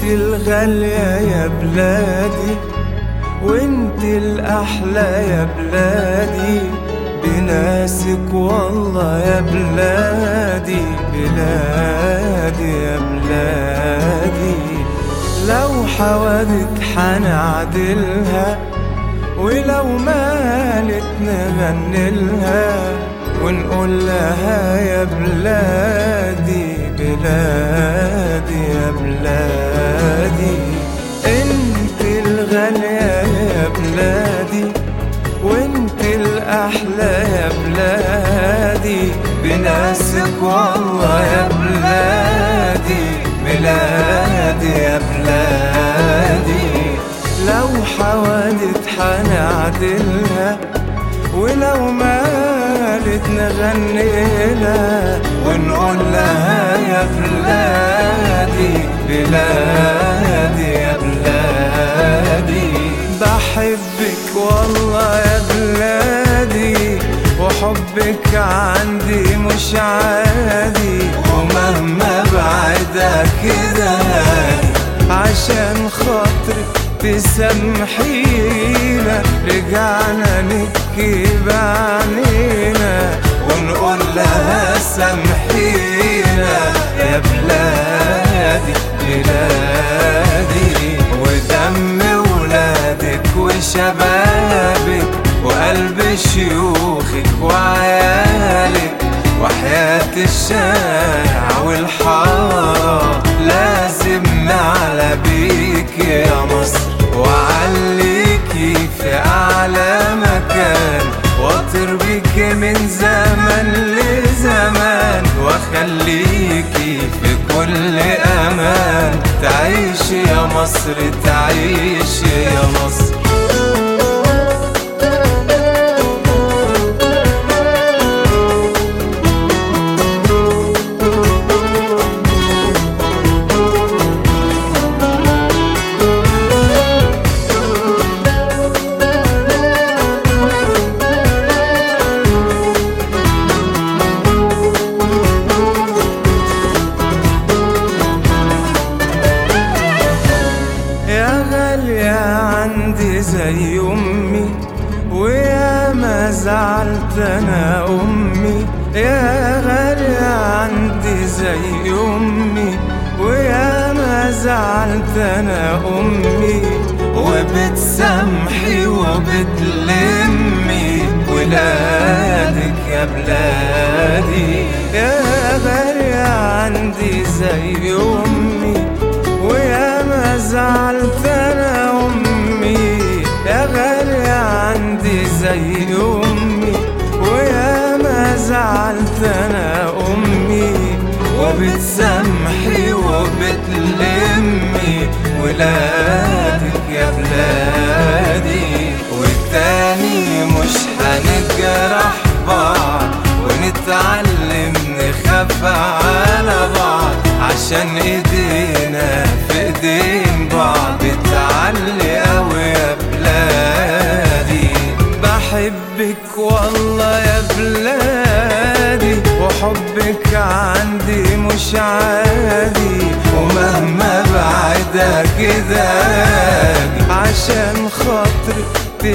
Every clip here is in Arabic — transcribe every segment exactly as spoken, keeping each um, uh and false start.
الغالية يا بلادي، وانت الأحلى يا بلادي، بناسك والله يا بلادي، بلادي يا بلادي. لو حوادث حنعدلها، ولو مالت نغنلها، ونقول لها يا بلادي، بلادي يا بلادي. انت الغالية يا بلادي، وانت الأحلى يا بلادي، بناسك والله يا بلادي، بلادي يا بلادي. لو حوادث حنعدلها، ولو مالت نغنيلها، ونقول لها يا بلادي، بلادي يا بلادي. بحبك والله يا بلادي، وحبك عندي مش عادي، ومهما بعدك كده عشان خاطرك تسامحينا، رجعنا نبكي بعنينا، ونقول لها سامحينا يا بلادي، بلادي. ودم ولادك وشبابك، وقلب شيوخك وعيالك، وحياة الشارع والحارة، لازم نعلى بيك يا مصر، وعليكي في أعلى مكان، واطير بيك من زمن لزمان، واخليكي في كل أمان، تعيش يا مصر، تعيش يا مصر. عندي زي أمي، ويا ما زعلت أنا أمي، يا غالية عندي زي أمي، ويا ما زعلت أنا أمي، وبتسامحي وبتلمي ولادك يا بلادي. يا غالية عندي زي أمي، ويا ما زعلت أنا أمي، يا غالية عندي زي أمي، ويا ما زعلت أنا أمي، وبتسامحي وبتلمي ولادك يا بلادي. والتاني مش هنجرح بعض، ونتعلم نخاف على بعض، عشان ايدينا في ايدين بعض، تعلي قوي يا بلادي. بحبك والله يا بلادي، وحبك عندي مش عادي، ومهما بعدك داجي، عشان خاطرك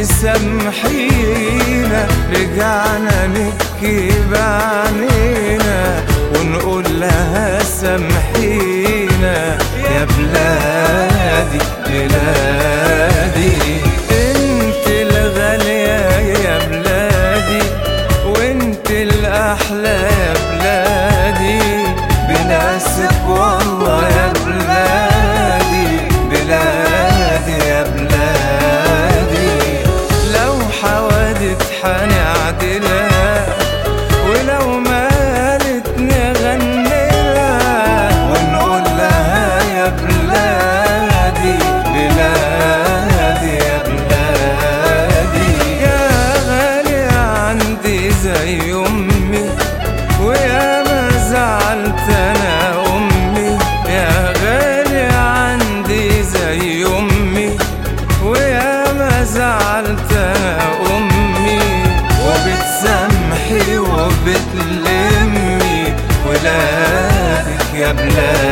تسامحينا، رجعنا نبكي بعنينا، ونقول لها سامحينا يا بلادي، بلادي. انت الغالية يا بلادي، وانت الأحلى يا بلادي، بناسك والله يا بلادي، بلادي يا بلادي. لو حوادث حنعدلها، ولو مالت نغنلها، ونقول لها يا بلادي، بلادي يا بلادي. يا غالية عندي زي أمي، ويا ما زعلت أنا أمي، يا غالية عندي زي أمي، ويا ما زعلت أنا أمي، وبتسامحي وبتلمي ولادك يا بلادي.